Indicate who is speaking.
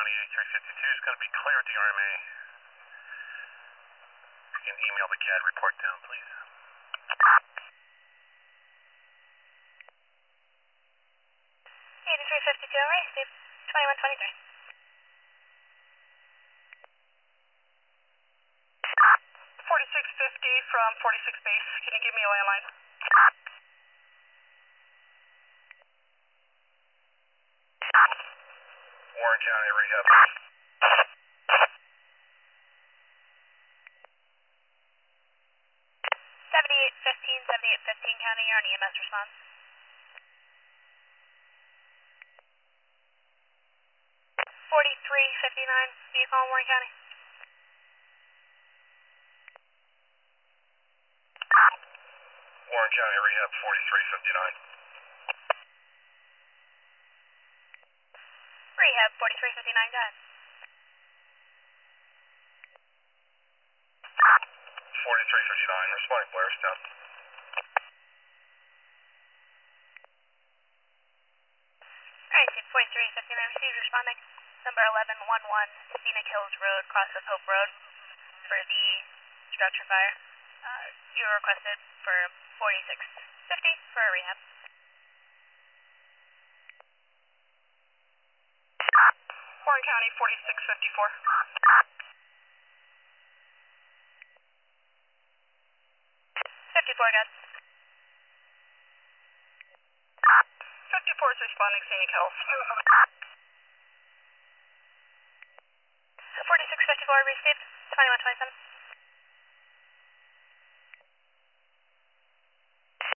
Speaker 1: County 8352 is going to be clear at the RMA. You can email the CAD report down, please.
Speaker 2: 8352 RMA, Steve. 2123. 4650 from 46 base. Can you give me a landline?
Speaker 1: Warren County Rehab.
Speaker 2: 7815 County, you're on EMS response. 4359, vehicle in Warren County.
Speaker 1: Warren County Rehab 4359.
Speaker 2: Rehab 4359, go ahead.
Speaker 1: 4359, responding Blairstown.
Speaker 2: Alright, Steve, 4359 received, responding. Number 1111, Scenic Hills Road, cross of Hope Road for the structure fire. You were requested for 4650 for a rehab. Warren County 4654. 54, good. 54 is responding, Scenic Hills. 4654 received, 2127.